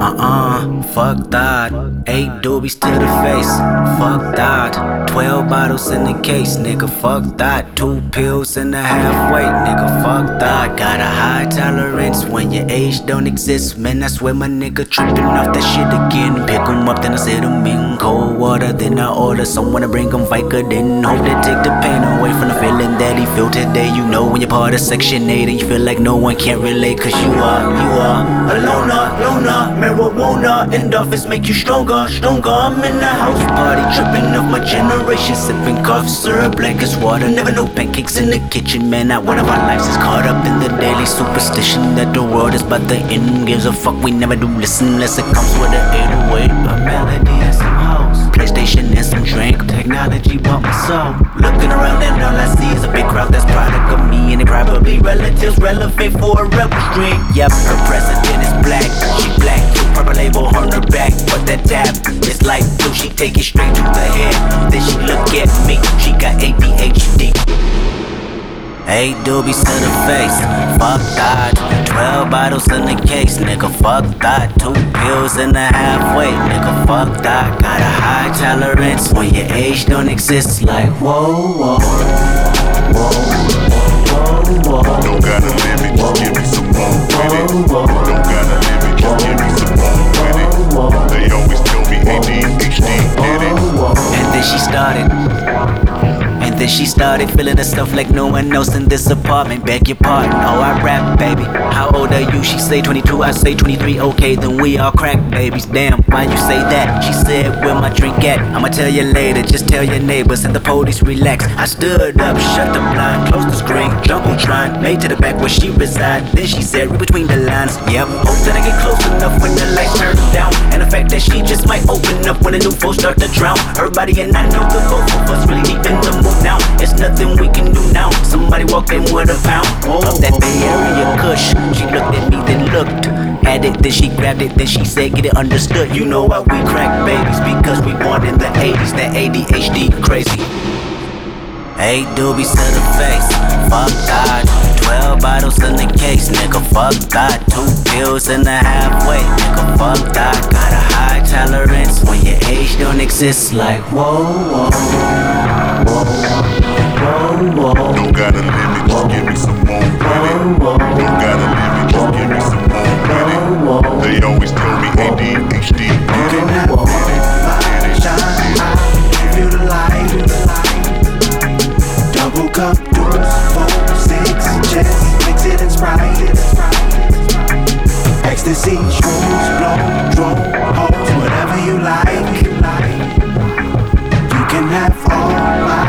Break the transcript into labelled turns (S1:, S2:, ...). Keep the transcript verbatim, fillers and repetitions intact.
S1: Uh-uh, fuck that. Eight doobies to the face, fuck that. Twelve bottles in the case, nigga, fuck that. Two pills and a half weight, nigga, fuck that. Got a high tolerance when your age don't exist. Man, I swear my nigga tripping off that shit again. Pick 'em up, then I sit 'em in cold water. Then I order someone to bring 'em Vicodin. Hope they take the pain away from the feeling that he feel today. You know when you're part of Section eight and you feel like no one can relate. Cause you are, you are a loner, loner. Marijuana in the office make you stronger, stronger. I'm in the house party tripping off my generation. Sipping cough syrup like it's water. Never no pancakes in the kitchen, man. Not one of our lives is caught up in the daily superstition that the world is about the end. Gives a fuck, we never do listen unless it comes with an eight oh eight. A melody and some hoes, PlayStation and some drink. Technology bought my soul. Looking around and all I see is a big crowd that's product of me. And they probably relatives relevant for a rebel stream. Yep, her president is black, she black. Purple label on her back, but that tap is like blue. She take it straight to the head, then she look at me. She got A D H D. Eight doobies to the face, fuck that. Twelve bottles in the case, nigga, fuck that. Two pills and a half weight, nigga, fuck that. Got a high tolerance when your age don't exist. Like whoa, whoa, whoa, whoa, whoa.
S2: Don't got a limit, just give me some more with it. Don't got a limit, just give me some more with it. They always tell me A D H D did it.
S1: And then she started. And then she started feeling the stuff like no one else in this apartment. Beg your pardon, oh I rap, baby. How old are you? She say twenty-two, I say twenty-three. Okay, then we all crack babies. Damn, why you say that? She said, where my drink at? I'ma tell you later, just tell your neighbors and the police relax. I stood up, shut the blind, closed the screen, Jumbotron, made to the back where she reside. Then she said, read between the lines. Yep, hope that I get close enough when the lights turn down. And the fact that she just might open up when the new folks start to drown. Her body and I know the both of us really deep in the mood now. It's nothing we can do now. Somebody walked in with a pound of that Bay Area Kush. She looked at me, then looked at it, then she grabbed it, then she said, get it understood. You know why we crack babies? Because we born in the eighties. That A D H D crazy. Eight doobies to the face, fuck that. Twelve bottles in the case, nigga, fuck that. Two pills and a half weight, nigga, fuck that. Got a high tolerance when your age don't exist. Like whoa, whoa, whoa, whoa, whoa.
S2: Don't got a limit, just give me some more with it. Don't got a limit, just give me some more with it. They always tell me A D H D did it.
S3: Feel the light. Double cup, deuce, four, six, just mix it in Sprite. Ecstasy, shrooms, blow, drone, hoes, whatever you like. You can have all my